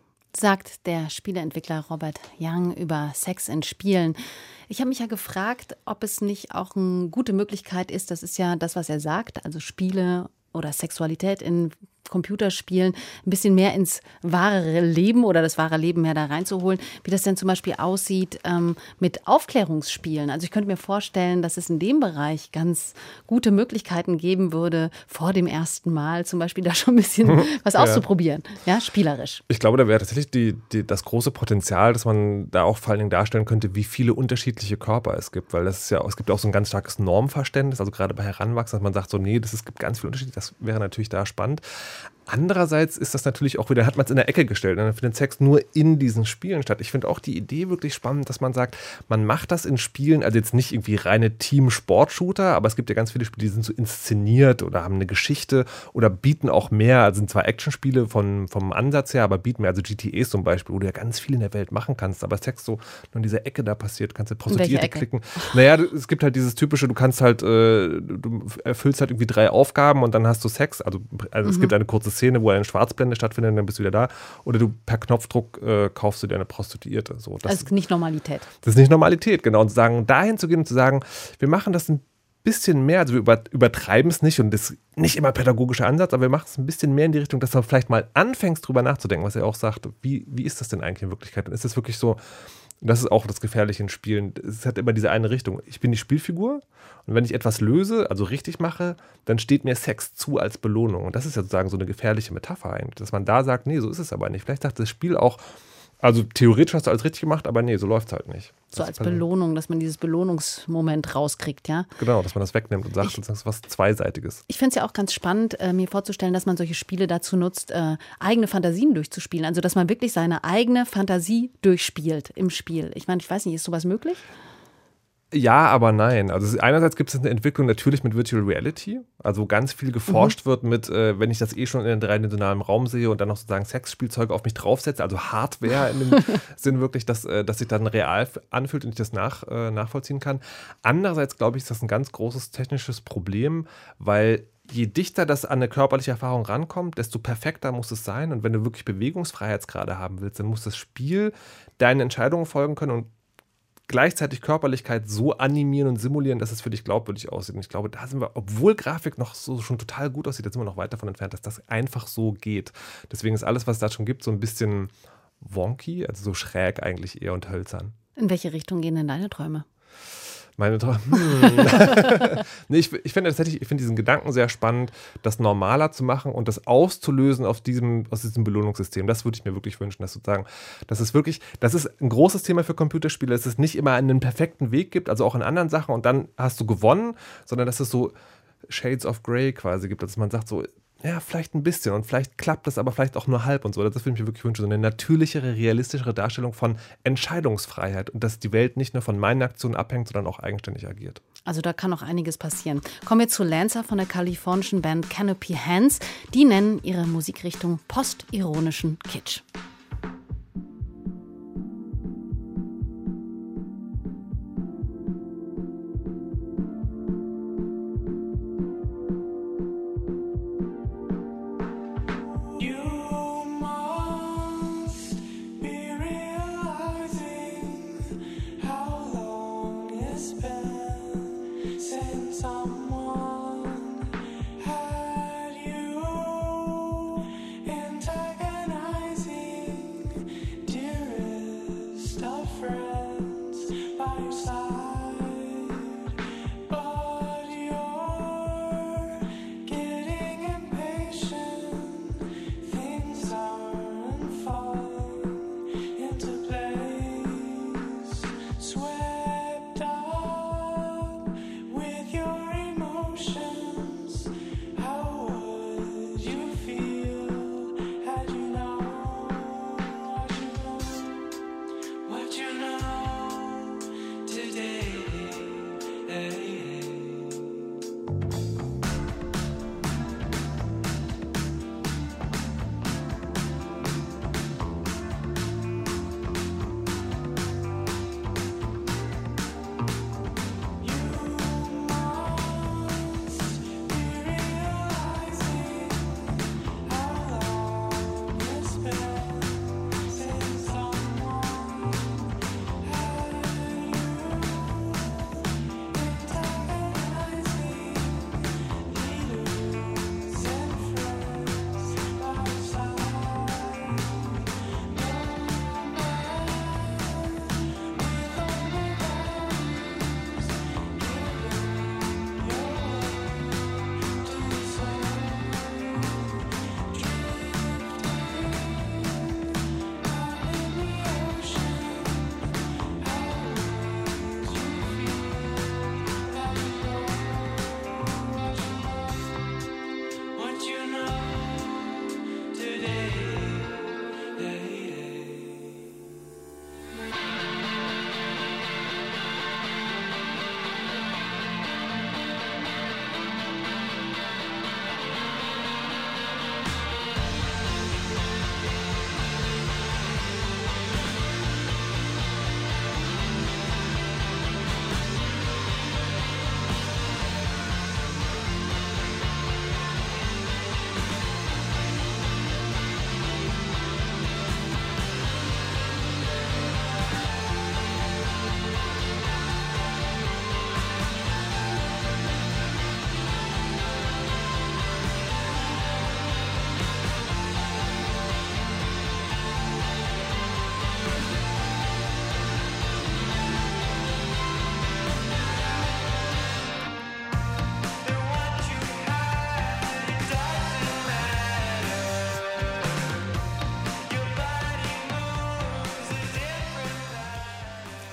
Sagt der Spieleentwickler Robert Young über Sex in Spielen. Ich habe mich ja gefragt, ob es nicht auch eine gute Möglichkeit ist, das ist ja das, was er sagt, also Spiele oder Sexualität in Computerspielen ein bisschen mehr ins wahre Leben oder das wahre Leben mehr da reinzuholen, wie das denn zum Beispiel aussieht ähm, mit Aufklärungsspielen. Also ich könnte mir vorstellen, dass es in dem Bereich ganz gute Möglichkeiten geben würde, vor dem ersten Mal zum Beispiel da schon ein bisschen was Ja. auszuprobieren, ja, spielerisch. Ich glaube, da wäre tatsächlich die, die, das große Potenzial, dass man da auch vor allen Dingen darstellen könnte, wie viele unterschiedliche Körper es gibt, weil das ist ja, es gibt ja auch so ein ganz starkes Normverständnis, also gerade bei Heranwachsenden, dass man sagt so, nee, das, es gibt ganz viele Unterschiede, das wäre natürlich da spannend. Andererseits ist das natürlich auch wieder, hat man es in der Ecke gestellt, dann findet Sex nur in diesen Spielen statt. Ich finde auch die Idee wirklich spannend, dass man sagt, man macht das in Spielen, also jetzt nicht irgendwie reine Team-Sport-Shooter, aber es gibt ja ganz viele Spiele, die sind so inszeniert oder haben eine Geschichte oder bieten auch mehr, also sind zwar Actionspiele von, vom Ansatz her, aber bieten mehr, also G T A zum Beispiel, wo du ja ganz viel in der Welt machen kannst, aber Sex so nur in dieser Ecke da passiert, kannst du Prostituierte klicken. Naja, es gibt halt dieses typische, du kannst halt, äh, du erfüllst halt irgendwie drei Aufgaben und dann hast du Sex, also, also mhm. es gibt eine kurze Szene, wo eine Schwarzblende stattfindet, dann bist du wieder da. Oder du per Knopfdruck äh, kaufst du dir eine Prostituierte. So, das, das ist nicht Normalität. Das ist nicht Normalität, genau. Und zu sagen, dahin zu gehen und zu sagen, wir machen das ein bisschen mehr, also wir über, übertreiben es nicht und das ist nicht immer pädagogischer Ansatz, aber wir machen es ein bisschen mehr in die Richtung, dass du vielleicht mal anfängst, drüber nachzudenken, was er auch sagt, wie, wie ist das denn eigentlich in Wirklichkeit? Und ist das wirklich so, das ist auch das Gefährliche in Spielen. Es hat immer diese eine Richtung. Ich bin die Spielfigur und wenn ich etwas löse, also richtig mache, dann steht mir Sex zu als Belohnung. Und das ist ja sozusagen so eine gefährliche Metapher eigentlich, dass man da sagt, nee, so ist es aber nicht. Vielleicht sagt das Spiel auch, also theoretisch hast du alles richtig gemacht, aber nee, so läuft es halt nicht. So als Belohnung, dass man dieses Belohnungsmoment rauskriegt, ja? Genau, dass man das wegnimmt und sagt, das ist was Zweiseitiges. Ich finde es ja auch ganz spannend, äh, mir vorzustellen, dass man solche Spiele dazu nutzt, äh, eigene Fantasien durchzuspielen. Also, dass man wirklich seine eigene Fantasie durchspielt im Spiel. Ich meine, ich weiß nicht, ist sowas möglich? Ja, aber nein. Also einerseits gibt es eine Entwicklung natürlich mit Virtual Reality, also ganz viel geforscht mhm. wird mit, äh, wenn ich das eh schon in einem dreidimensionalen Raum sehe und dann noch sozusagen Sexspielzeuge auf mich draufsetze, also Hardware in dem Sinn wirklich, dass, äh, dass sich dann real anfühlt und ich das nach, äh, nachvollziehen kann. Andererseits glaube ich, ist das ein ganz großes technisches Problem, weil je dichter das an eine körperliche Erfahrung rankommt, desto perfekter muss es sein. Und wenn du wirklich Bewegungsfreiheitsgrade haben willst, dann muss das Spiel deinen Entscheidungen folgen können und gleichzeitig Körperlichkeit so animieren und simulieren, dass es für dich glaubwürdig aussieht. Und ich glaube, da sind wir, obwohl Grafik noch so schon total gut aussieht, da sind wir noch weit davon entfernt, dass das einfach so geht. Deswegen ist alles, was es da schon gibt, so ein bisschen wonky, also so schräg eigentlich eher und hölzern. In welche Richtung gehen denn deine Träume? Meine Träume. Hm. nee, ich, ich finde tatsächlich, ich finde diesen Gedanken sehr spannend, das normaler zu machen und das auszulösen auf diesem, aus diesem Belohnungssystem. Das würde ich mir wirklich wünschen, dass sozusagen, dass es wirklich, das ist ein großes Thema für Computerspiele, dass es nicht immer einen perfekten Weg gibt, also auch in anderen Sachen und dann hast du gewonnen, sondern dass es so Shades of Grey quasi gibt, dass man sagt so, ja, vielleicht ein bisschen und vielleicht klappt das, aber vielleicht auch nur halb und so. Das würde ich mir wirklich wünschen. So eine natürlichere, realistischere Darstellung von Entscheidungsfreiheit und dass die Welt nicht nur von meinen Aktionen abhängt, sondern auch eigenständig agiert. Also da kann noch einiges passieren. Kommen wir zu Lancer von der kalifornischen Band Canopy Hands. Die nennen ihre Musikrichtung postironischen Kitsch. Someone had you antagonizing.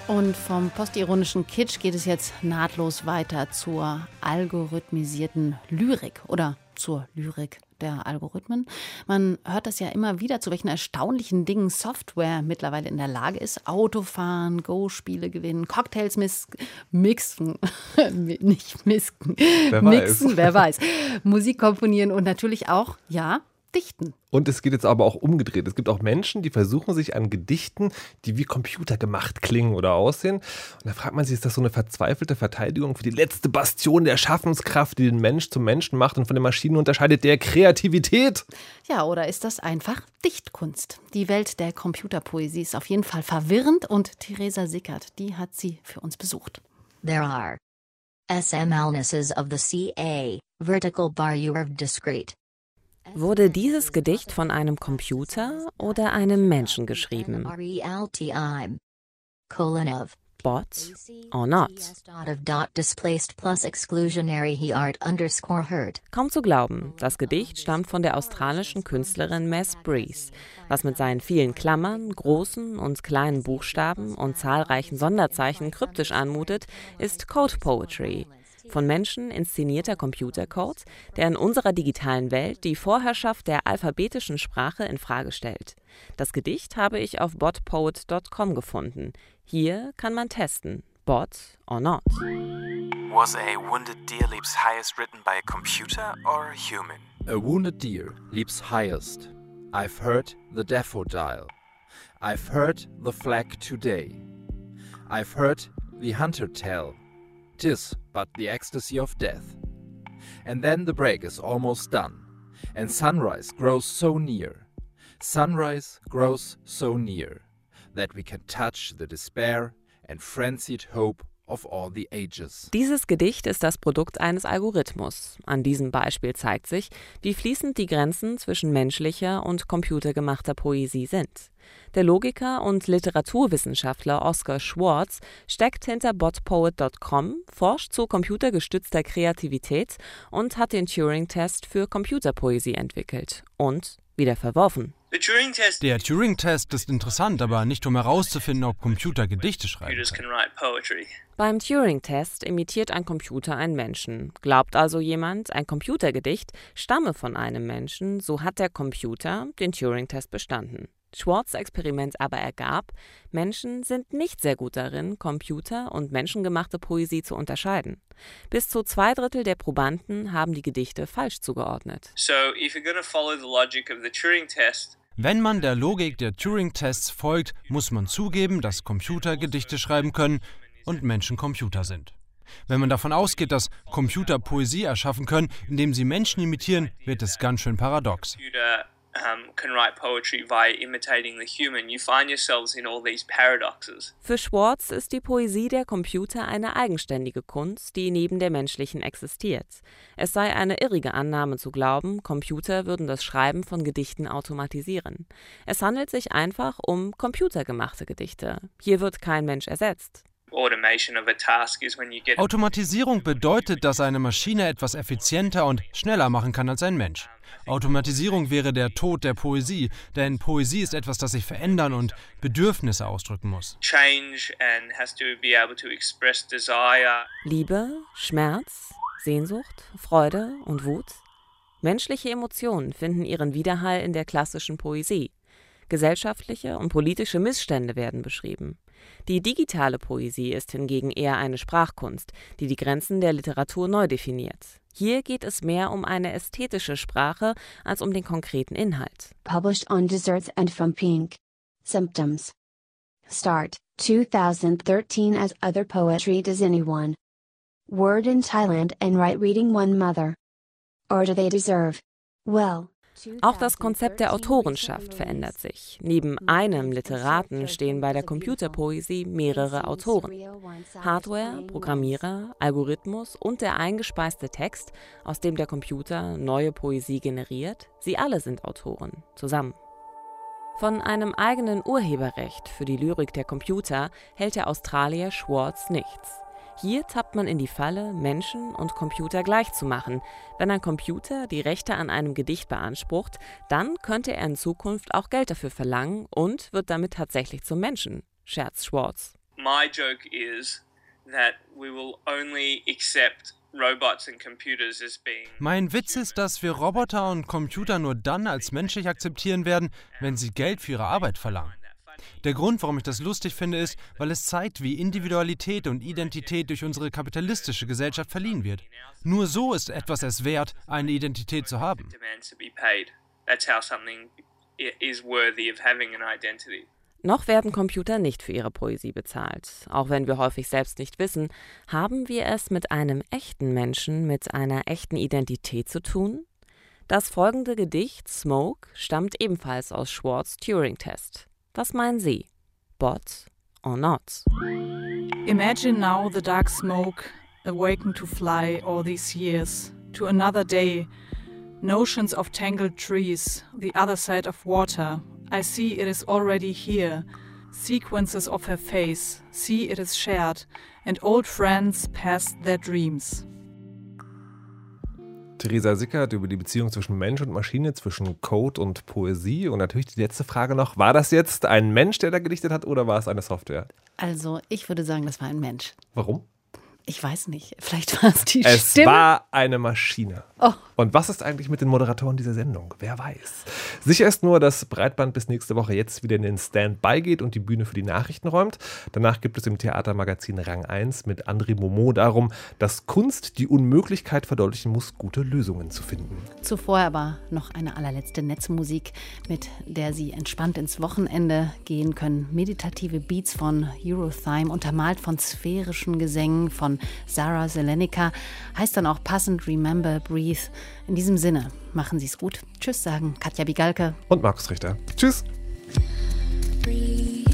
Und vom postironischen Kitsch geht es jetzt nahtlos weiter zur algorithmisierten Lyrik oder zur Lyrik der Algorithmen. Man hört das ja immer wieder, zu welchen erstaunlichen Dingen Software mittlerweile in der Lage ist. Autofahren, Go-Spiele gewinnen, Cocktails mis- mixen, nicht misken, wer mixen, weiß. wer weiß, Musik komponieren und natürlich auch, ja, dichten. Und es geht jetzt aber auch umgedreht. Es gibt auch Menschen, die versuchen sich an Gedichten, die wie computergemacht klingen oder aussehen. Und da fragt man sich, ist das so eine verzweifelte Verteidigung für die letzte Bastion der Schaffenskraft, die den Mensch zum Menschen macht und von den Maschinen unterscheidet, der Kreativität? Ja, oder ist das einfach Dichtkunst? Die Welt der Computerpoesie ist auf jeden Fall verwirrend und Theresa Sickert, die hat sie für uns besucht. There are S M Lnesses of the C A, vertical bar you are discrete. Wurde dieses Gedicht von einem Computer oder einem Menschen geschrieben? Bot or not? Kaum zu glauben, das Gedicht stammt von der australischen Künstlerin Mess Breeze, was mit seinen vielen Klammern, großen und kleinen Buchstaben und zahlreichen Sonderzeichen kryptisch anmutet, ist Code Poetry. Von Menschen inszenierter Computercode, der in unserer digitalen Welt die Vorherrschaft der alphabetischen Sprache in Frage stellt. Das Gedicht habe ich auf bot poet dot com gefunden. Hier kann man testen, bot or not. Was a wounded deer leaps highest written by a computer or a human? A wounded deer leaps highest. I've heard the daffodil. I've heard the flag today. I've heard the hunter tell. 'Tis but the ecstasy of death. And then the break is almost done, and sunrise grows so near. Sunrise grows so near, that we can touch the despair and frenzied hope of all the ages. Dieses Gedicht ist das Produkt eines Algorithmus. An diesem Beispiel zeigt sich, wie fließend die Grenzen zwischen menschlicher und computergemachter Poesie sind. Der Logiker und Literaturwissenschaftler Oscar Schwartz steckt hinter bot poet dot com, forscht zu computergestützter Kreativität und hat den Turing-Test für Computerpoesie entwickelt und wieder verworfen. Der Turing-Test ist interessant, aber nicht um herauszufinden, ob Computer Gedichte schreiben können. Beim Turing-Test imitiert ein Computer einen Menschen. Glaubt also jemand, ein Computergedicht stamme von einem Menschen, so hat der Computer den Turing-Test bestanden. Schwartz' Experiment aber ergab, Menschen sind nicht sehr gut darin, Computer- und menschengemachte Poesie zu unterscheiden. Bis zu zwei Drittel der Probanden haben die Gedichte falsch zugeordnet. So, if you're going to follow the logic of the Turing test, Wenn man der Logik der Turing-Tests folgt, muss man zugeben, dass Computer Gedichte schreiben können und Menschen Computer sind. Wenn man davon ausgeht, dass Computer Poesie erschaffen können, indem sie Menschen imitieren, wird es ganz schön paradox. Um, can write poetry by imitating the human, you find yourselves in all these paradoxes. Für Schwartz ist die Poesie der Computer eine eigenständige Kunst, die neben der menschlichen existiert. Es sei eine irrige Annahme zu glauben, Computer würden das Schreiben von Gedichten automatisieren. Es handelt sich einfach um computergemachte Gedichte. Hier wird kein Mensch ersetzt. Automatisierung bedeutet, dass eine Maschine etwas effizienter und schneller machen kann als ein Mensch. Automatisierung wäre der Tod der Poesie, denn Poesie ist etwas, das sich verändern und Bedürfnisse ausdrücken muss. Liebe, Schmerz, Sehnsucht, Freude und Wut. Menschliche Emotionen finden ihren Widerhall in der klassischen Poesie. Gesellschaftliche und politische Missstände werden beschrieben. Die digitale Poesie ist hingegen eher eine Sprachkunst, die die Grenzen der Literatur neu definiert. Hier geht es mehr um eine ästhetische Sprache als um den konkreten Inhalt. Published on Desserts and from Pink. Symptoms. Start, twenty thirteen as Other Poetry Does Anyone. Word in Thailand and Right Reading One Mother. Or Do They Deserve? Well. Auch das Konzept der Autorenschaft verändert sich. Neben einem Literaten stehen bei der Computerpoesie mehrere Autoren. Hardware, Programmierer, Algorithmus und der eingespeiste Text, aus dem der Computer neue Poesie generiert, sie alle sind Autoren, zusammen. Von einem eigenen Urheberrecht für die Lyrik der Computer hält der Australier Schwartz nichts. Hier tappt man in die Falle, Menschen und Computer gleichzumachen. Wenn ein Computer die Rechte an einem Gedicht beansprucht, dann könnte er in Zukunft auch Geld dafür verlangen und wird damit tatsächlich zum Menschen, scherzt Schwartz. My joke is that we will only accept robots and computers as being. Mein Witz ist, dass wir Roboter und Computer nur dann als menschlich akzeptieren werden, wenn sie Geld für ihre Arbeit verlangen. Der Grund, warum ich das lustig finde, ist, weil es zeigt, wie Individualität und Identität durch unsere kapitalistische Gesellschaft verliehen wird. Nur so ist etwas es wert, eine Identität zu haben. That's how something is worthy of having an identity. Noch werden Computer nicht für ihre Poesie bezahlt. Auch wenn wir häufig selbst nicht wissen, haben wir es mit einem echten Menschen, mit einer echten Identität zu tun? Das folgende Gedicht, Smoke, stammt ebenfalls aus Schwartz' Turing-Test. Was meinen Sie? Bot or not? Imagine now the dark smoke, awakened to fly all these years, to another day, notions of tangled trees, the other side of water. I see it is already here, sequences of her face, see it is shared, and old friends past their dreams. Theresa Sickert über die Beziehung zwischen Mensch und Maschine, zwischen Code und Poesie. Und natürlich die letzte Frage noch, war das jetzt ein Mensch, der da gedichtet hat, oder war es eine Software? Also, ich würde sagen, das war ein Mensch. Warum? Ich weiß nicht, vielleicht war es die es Stimme. Es war eine Maschine. Oh. Und was ist eigentlich mit den Moderatoren dieser Sendung? Wer weiß. Sicher ist nur, dass Breitband bis nächste Woche jetzt wieder in den Standby geht und die Bühne für die Nachrichten räumt. Danach gibt es im Theatermagazin Rang eins mit André Momo darum, dass Kunst die Unmöglichkeit verdeutlichen muss, gute Lösungen zu finden. Zuvor aber noch eine allerletzte Netzmusik, mit der Sie entspannt ins Wochenende gehen können. Meditative Beats von Eurothyme, untermalt von sphärischen Gesängen von Sarah Zelenica, heißt dann auch passend Remember, Breathe. In diesem Sinne, machen Sie es gut. Tschüss sagen Katja Bigalke und Markus Richter. Tschüss. Breathe.